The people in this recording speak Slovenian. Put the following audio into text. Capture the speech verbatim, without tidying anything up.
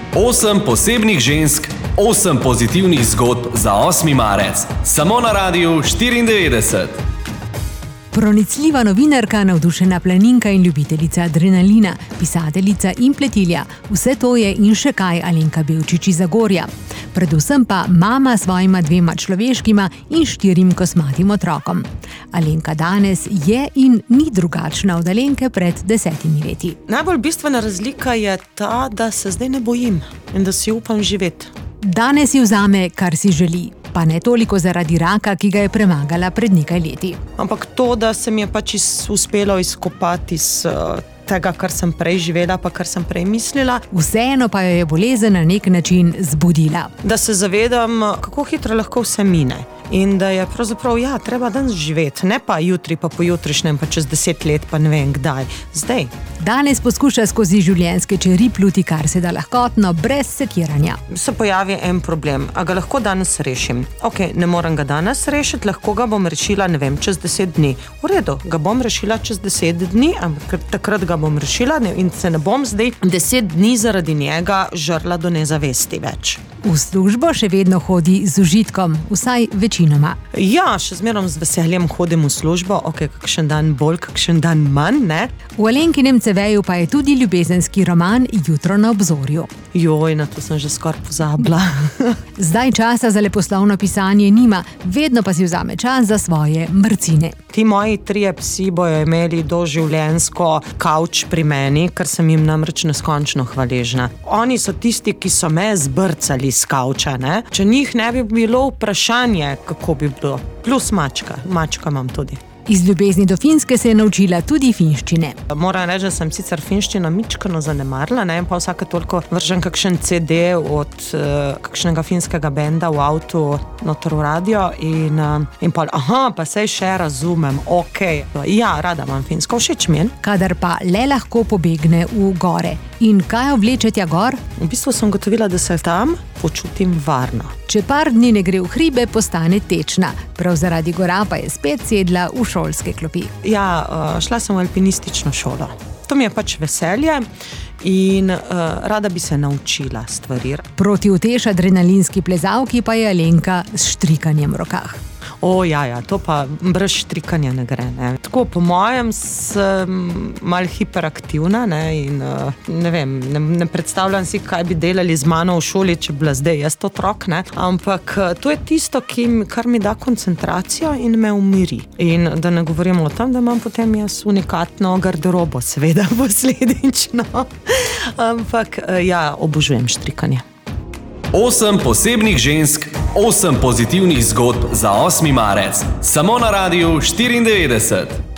Osem posebnih žensk, osem pozitivnih zgodb za osmi marec. Samo na Radiu štiriindevetdeset. Pronicljiva novinarka, navdušena planinka in ljubiteljica adrenalina, pisateljica in pletilja. Vse to je in še kaj Alenka Bevčič iz Zagorja. Predvsem pa mama svojima dvema človeškima in štirim kosmatim otrokom. Alenka danes je in ni drugačna od Alenke pred desetimi leti. Najbolj bistvena razlika je ta, da se zdaj ne bojim in da si upam živeti. Danes si vzame, kar si želi. Pa ne toliko zaradi raka, ki ga je premagala pred nekaj leti. Ampak to, da se mi je pač iz, uspelo izkopati iz uh, tega, kar sem prej živela, pa kar sem prej mislila. Vseeno pa jo je bolezen na nek način zbudila. Da se zavedam, kako hitro lahko vse mine. In da je pravzaprav, ja, treba danes živeti, ne pa jutri, pa pojutrišnjem, pa čez deset let, pa ne vem kdaj. Zdaj. Danes poskuša skozi življenjske čeri pluti kar se da lahkotno, brez sekiranja. Se pojavi en problem, a ga lahko danes rešim. Ok, ne morem ga danes rešiti, lahko ga bom rešila, ne vem, čez deset dni. V redu, ga bom rešila čez deset dni, ampak takrat ga bom rešila in se ne bom zdaj deset dni zaradi njega žrla do nezavesti več. V službo še vedno hodi z užitkom, vsaj večinoma. Ja, še zmerom z veseljem hodim v službo, ok, kakšen dan bolj, kakšen dan manj, ne? V Alenkinem ce veju pa je tudi ljubezenski roman Jutro na obzorju. Joj, na to sem že skoraj pozabila. Zdaj časa za leposlovno pisanje nima, vedno pa si vzame čas za svoje mrcine. Ti moji trije psi bojo imeli doživljenjsko kavč pri meni, ker sem jim namreč neskončno hvaležna. Oni so tisti, ki so me zbrcali s kavča, ne? Če njih ne bi bilo vprašanje, kako bi bilo. Plus mačka, mačka imam tudi. Iz ljubezni do Finske se je naučila tudi finščine. Moram reči, da sem sicer finščino mičkano zanemarila, ne, pa vsake toliko vržem kakšen ce de od uh, kakšnega finskega benda v avtu noter v radio in, uh, in pa, aha, pa sej še razumem, ok. Ja, rada imam finsko, všeč mi je. Kadar pa le lahko pobegne v gore. In kaj vleče tja gor? V bistvu sem gotovila, da se tam počutim varno. Če par dni ne gre v hribe, postane tečna. Prav zaradi gora pa je spet sedla v šolske klopi. Ja, šla sem v alpinistično šolo. To mi je pač veselje in uh, rada bi se naučila stvari. Proti utež adrenalinski plezalki pa je Alenka s štrikanjem v rokah. O, ja, ja, to pa brez štrikanja ne gre, ne. Tako, po mojem sem malo hiperaktivna, ne, in ne vem, ne, ne predstavljam si, kaj bi delali z mano v šoli, če bila zdaj jaz otrok, ne, ampak to je tisto, ki, kar mi da koncentracijo in me umiri. In da ne govorimo o tem, da imam potem jaz unikatno garderobo, seveda posledično, ampak ja, obožujem štrikanje. Osem posebnih žensk, osem pozitivnih zgodb za osmi marec. Samo na Radiu štiriindevetdeset.